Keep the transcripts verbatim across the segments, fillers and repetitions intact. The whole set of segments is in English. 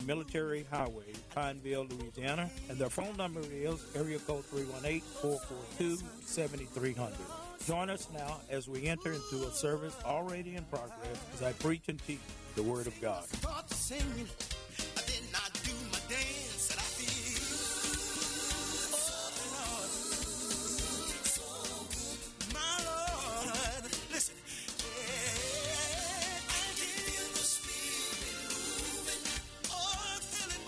Military Highway, Pineville, Louisiana. And their phone number is area code three one eight, four four two, seven three zero zero. Join us now as we enter into a service already in progress as I preach and teach the Word of God. Start singing, I did not do my dance, and I feel, oh Lord, my Lord, listen, yeah, I feel the Spirit moving, oh, I feel it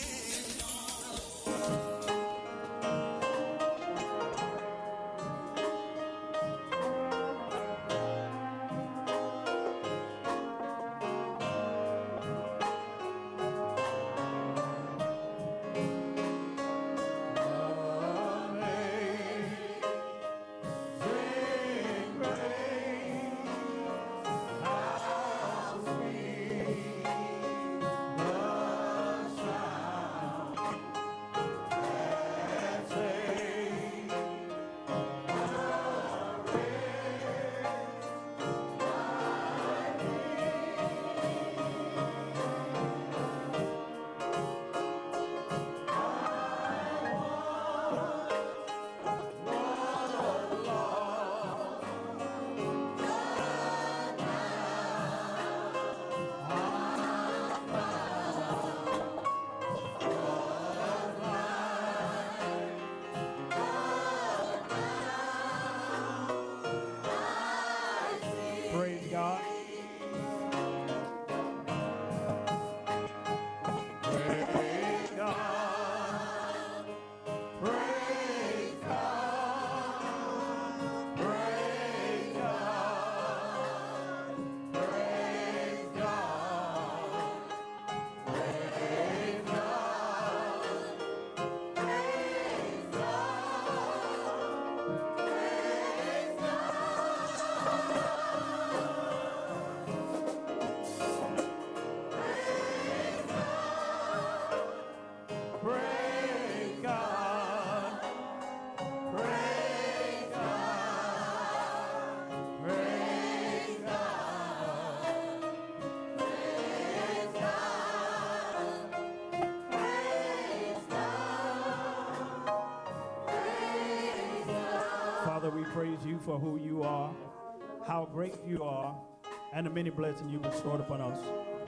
for who you are, how great you are, and the many blessings you bestowed upon us.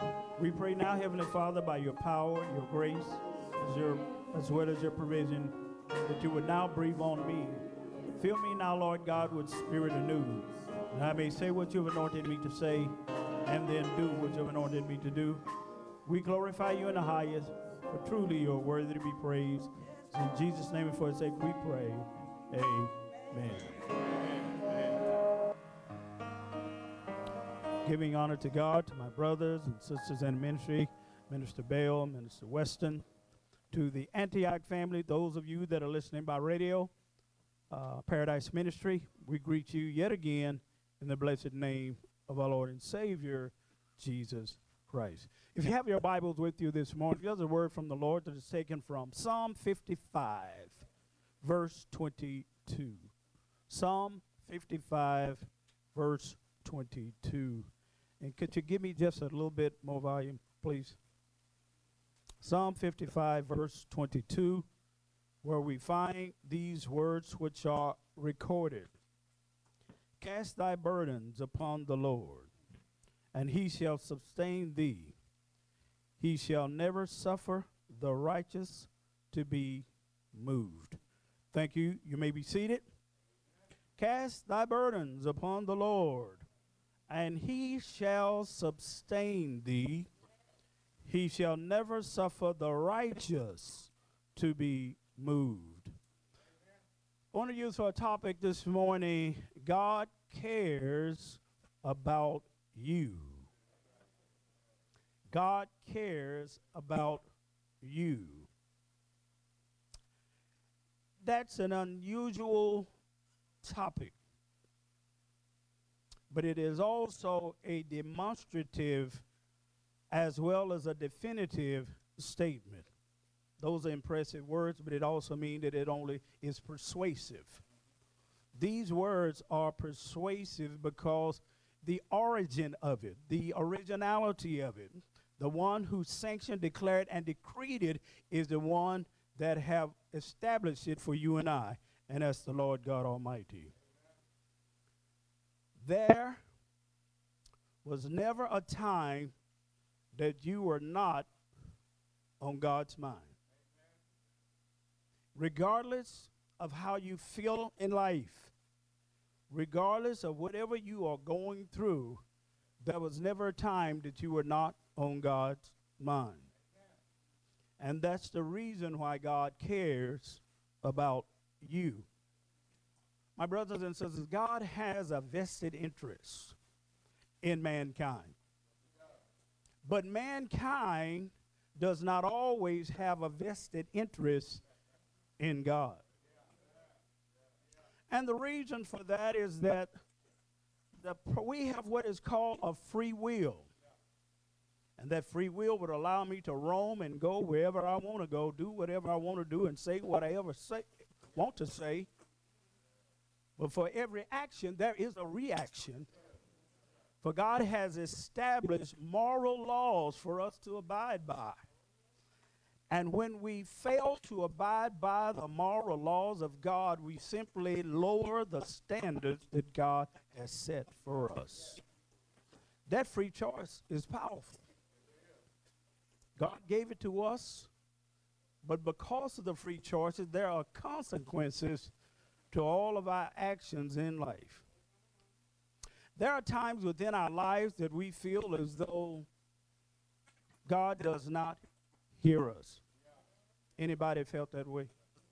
We pray now, Heavenly Father, by your power, your grace, as, your, as well as your provision, that you would now breathe on me. Fill me now, Lord God, with spirit anew, that I may say what you have anointed me to say, and then do what you have anointed me to do. We glorify you in the highest, for truly you are worthy to be praised. In Jesus' name and for his sake we pray. Amen. Giving honor to God, to my brothers and sisters in ministry, Minister Bell, Minister Weston, to the Antioch family, those of you that are listening by radio, uh, Paradise Ministry, we greet you yet again in the blessed name of our Lord and Savior, Jesus Christ. If you have your Bibles with you this morning, there's a word from the Lord that is taken from Psalm fifty-five, verse twenty-two. Psalm fifty-five, verse twenty-two. And could you give me just a little bit more volume, please? Psalm fifty-five, verse twenty-two, where we find these words which are recorded. Cast thy burdens upon the Lord, and he shall sustain thee. He shall never suffer the righteous to be moved. Thank you. You may be seated. Cast thy burdens upon the Lord, and he shall sustain thee. He shall never suffer the righteous to be moved. I want to use for a topic this morning, God cares about you. God cares about you. That's an unusual topic, but it is also a demonstrative as well as a definitive statement. Those are impressive words, but it also means that it only is persuasive. These words are persuasive because the origin of it, the originality of it, The one who sanctioned, declared, and decreed it is the one that have established it for you and I, and that's the Lord God Almighty. There was never a time that you were not on God's mind. Regardless of how you feel in life, regardless of whatever you are going through, there was never a time that you were not on God's mind. And that's the reason why God cares about you. My brothers and sisters, God has a vested interest in mankind. But mankind does not always have a vested interest in God. And the reason for that is that the, we have what is called a free will. And that free will would allow me to roam and go wherever I want to go, do whatever I want to do, and say what I ever say, want to say. But for every action, there is a reaction. For God has established moral laws for us to abide by. And when we fail to abide by the moral laws of God, we simply lower the standards that God has set for us. That free choice is powerful. God gave it to us, but because of the free choices, there are consequences to all of our actions in life. There are times within our lives that we feel as though God does not hear us. Anybody felt that way?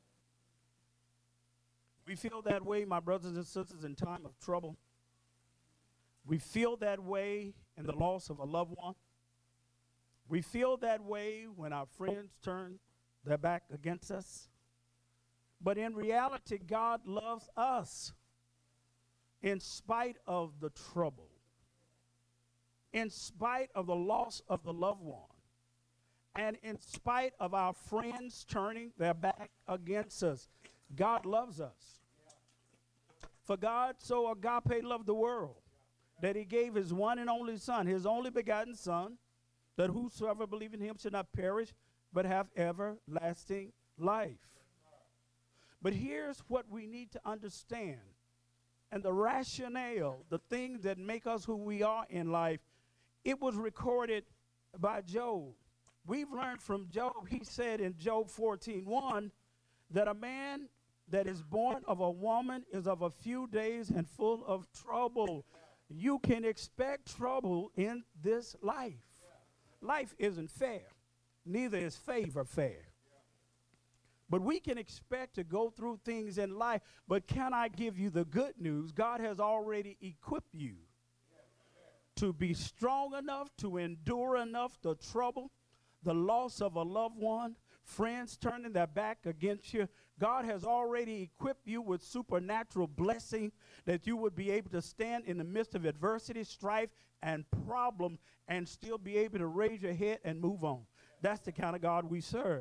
We feel that way, my brothers and sisters, in time of trouble. We feel that way in the loss of a loved one. We feel that way when our friends turn their back against us. But in reality, God loves us in spite of the trouble, in spite of the loss of the loved one, and in spite of our friends turning their back against us. God loves us. For God so agape loved the world that he gave his one and only Son, his only begotten Son, that whosoever believe in him should not perish, but have everlasting life. But here's what we need to understand. And the rationale, the things that make us who we are in life, it was recorded by Job. We've learned from Job, he said in Job fourteen one, that a man that is born of a woman is of a few days and full of trouble. You can expect trouble in this life. Life isn't fair. Neither is favor fair. But we can expect to go through things in life. But can I give you the good news? God has already equipped you to be strong enough, to endure enough the trouble, the loss of a loved one, friends turning their back against you. God has already equipped you with supernatural blessing that you would be able to stand in the midst of adversity, strife, and problem and still be able to raise your head and move on. That's the kind of God we serve.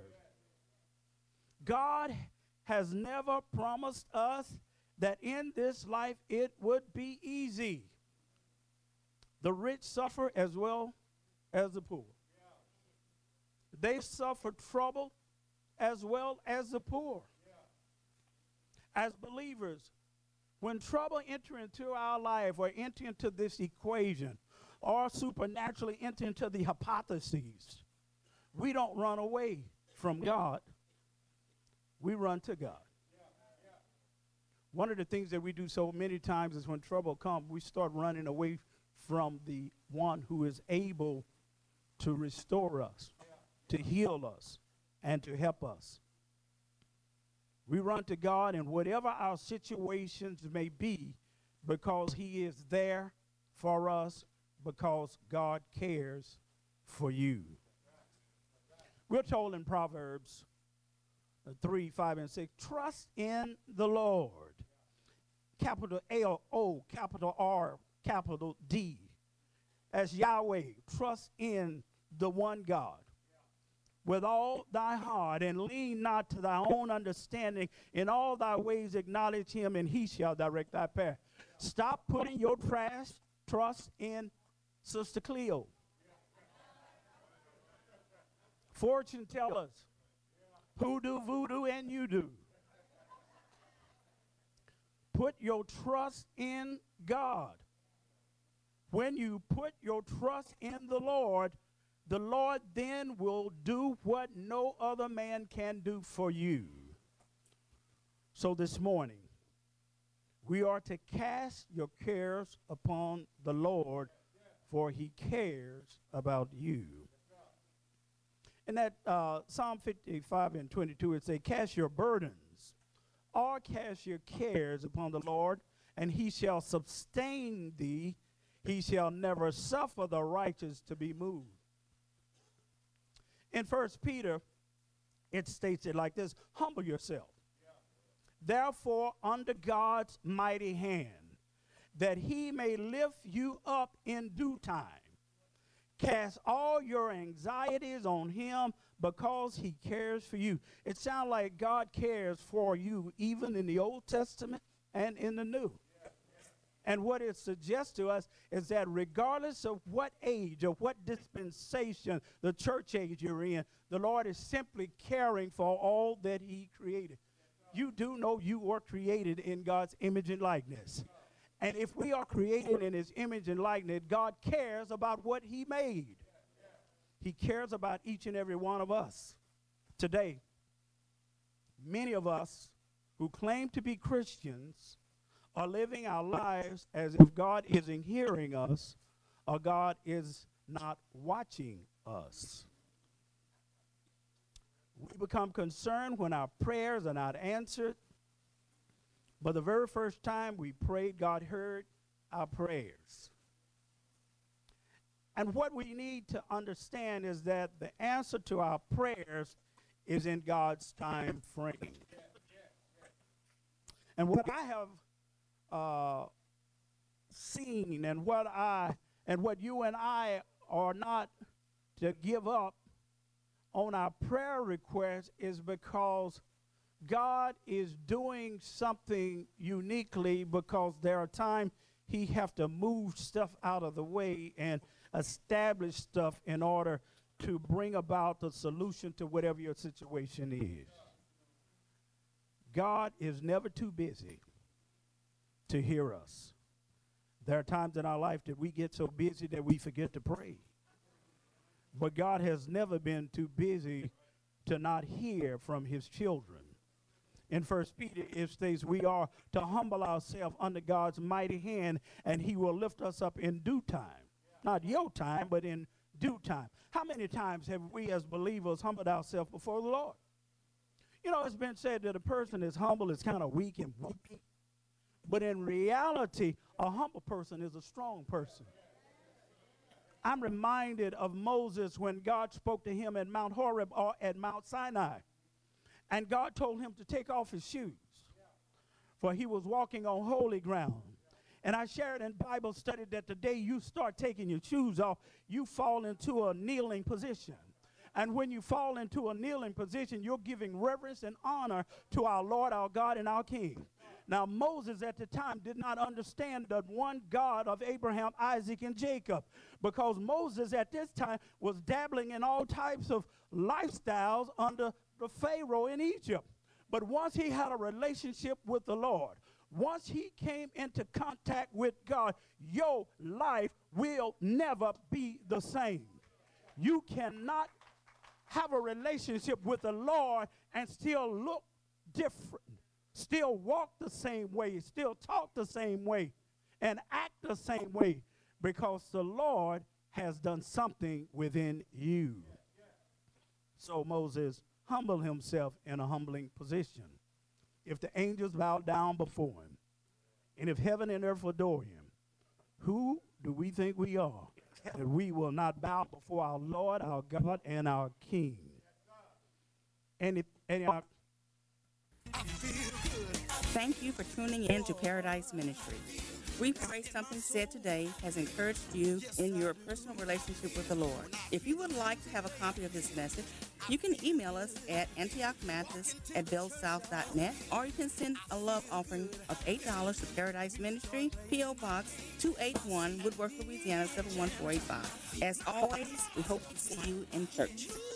God has never promised us that in this life it would be easy. The rich suffer as well as the poor. They suffer trouble as well as the poor. As believers, when trouble enter into our life or enter into this equation or supernaturally enter into the hypotheses, we don't run away from God. We run to God. One of the things that we do so many times is when trouble comes, we start running away from the one who is able to restore us, to heal us, and to help us. We run to God in whatever our situations may be because he is there for us, because God cares for you. We're told in Proverbs uh, three, five, and six, trust in the Lord. Capital L O, capital R, capital D. As Yahweh, trust in the one God with all thy heart, and lean not to thy own understanding. In all thy ways acknowledge him, and he shall direct thy path. Stop putting your trash, trust in Sister Cleo. fortune tellers, hoodoo, voodoo, and you do. Put your trust in God. When you put your trust in the Lord, the Lord then will do what no other man can do for you. So this morning, we are to cast your cares upon the Lord, for he cares about you. In that uh, Psalm fifty-five and twenty-two, it says, cast your burdens, or cast your cares upon the Lord, and he shall sustain thee. He shall never suffer the righteous to be moved. In First Peter, it states it like this, humble yourself, therefore, under God's mighty hand, that he may lift you up in due time. Cast all your anxieties on him because he cares for you. It sounds like God cares for you even in the Old Testament and in the New. And what it suggests to us is that regardless of what age or what dispensation, the church age you're in, the Lord is simply caring for all that he created. You do know you were created in God's image and likeness. And if we are created in his image and likeness, God cares about what he made. He cares about each and every one of us. Today, many of us who claim to be Christians are living our lives as if God isn't hearing us or God is not watching us. We become concerned when our prayers are not answered. But the very first time we prayed, God heard our prayers. And what we need to understand is that the answer to our prayers is in God's time frame. And what I have uh, seen and what I and what you and I are not to give up on our prayer requests is because God is doing something uniquely, because there are times he have to move stuff out of the way and establish stuff in order to bring about the solution to whatever your situation is. God is never too busy to hear us. There are times in our life that we get so busy that we forget to pray. But God has never been too busy to not hear from his children. In First Peter, it states we are to humble ourselves under God's mighty hand, and he will lift us up in due time. Not your time, but in due time. How many times have we as believers humbled ourselves before the Lord? You know, it's been said that a person is humble is kind of weak and wimpy. But in reality, a humble person is a strong person. I'm reminded of Moses when God spoke to him at Mount Horeb or at Mount Sinai. And God told him to take off his shoes, for he was walking on holy ground. And I shared in Bible study that the day you start taking your shoes off, you fall into a kneeling position. And when you fall into a kneeling position, you're giving reverence and honor to our Lord, our God, and our King. Now, Moses at the time did not understand the one God of Abraham, Isaac, and Jacob, because Moses at this time was dabbling in all types of lifestyles under the Pharaoh in Egypt. But once he had a relationship with the Lord, once he came into contact with God, your life will never be the same. You cannot have a relationship with the Lord and still look different, still walk the same way, still talk the same way, and act the same way, because the Lord has done something within you. So Moses humbled himself in a humbling position. If the angels bow down before him, and if heaven and earth adore him, who do we think we are that we will not bow before our Lord, our God, and our King? And if, and our Thank you for tuning in to Paradise Ministry. We pray something said today has encouraged you in your personal relationship with the Lord. If you would like to have a copy of this message, you can email us at antioch mathis at bellsouth dot net, or you can send a love offering of eight dollars to Paradise Ministry, P O. Box two eighty-one, Woodworth, Louisiana seven one four eight five. As always, we hope to see you in church.